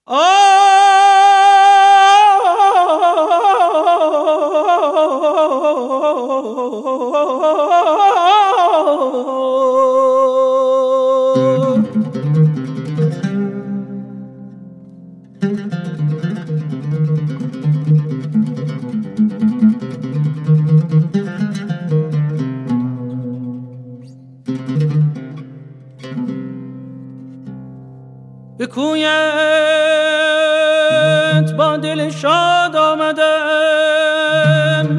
به کویت با دل شاد آمدم،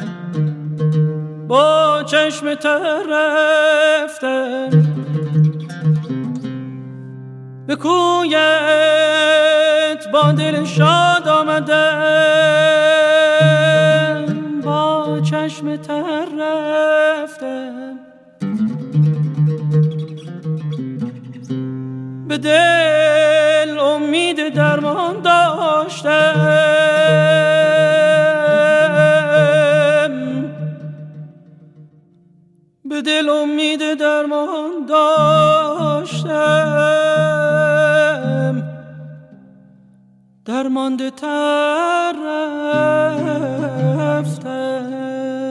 با چشم تر رفتم. به کویت با دل شاد آمدم، با چشم تر رفتم. به دل امید درمان داشتم، به دل امید درمان داشتم. درمانده تر رفتم.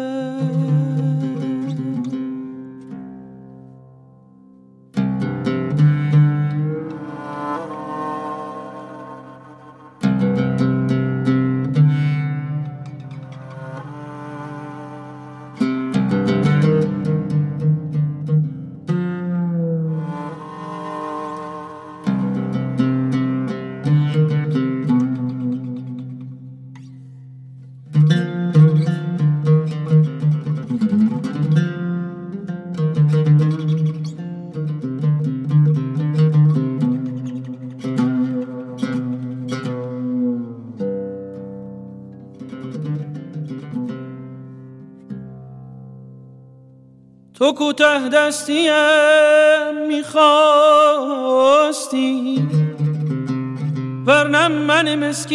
تو کوته دستیم میخواستی، ورنه من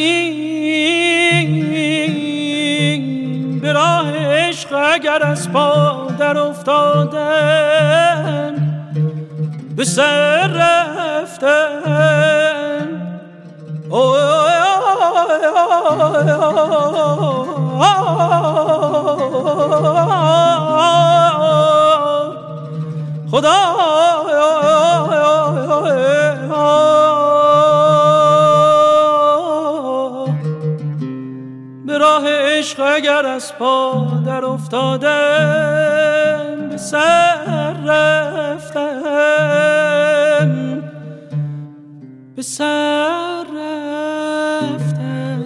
مسکین به راه عشق اگر از پا در افتادم، به سر رفتم. خدا به راه عشق اگر از پا در افتادم، به سر رفتم، به سر رفتم.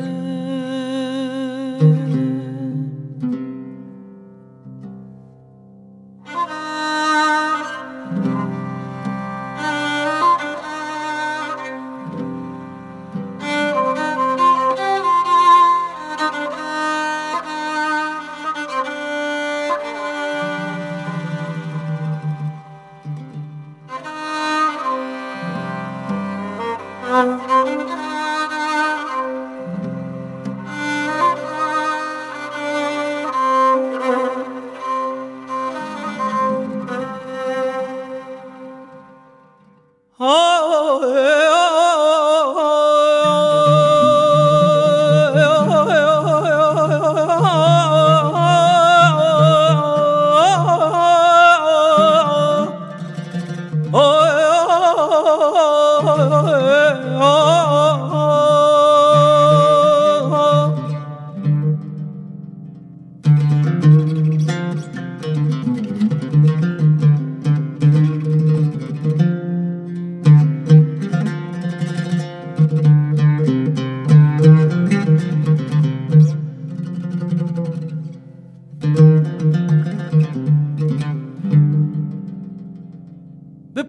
به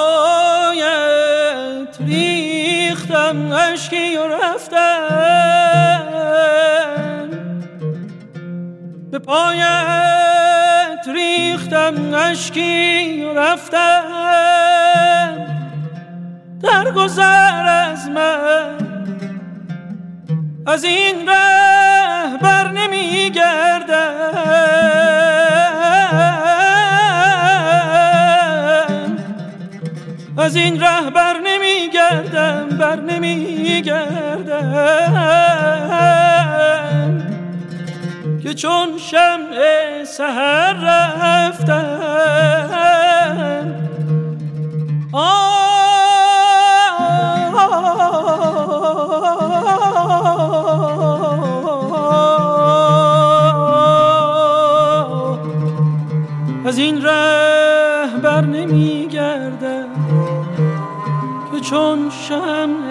پایت ریختم اشکی و رفتم، به پایت ریختم اشکی و رفتم. در گذر از من از این ره بر نمی گردم، از این ره بر نمی گردم. گردم بر نمی گردم که چون شمع سحر رفتم از این ره بر نمی گردم که چون شمع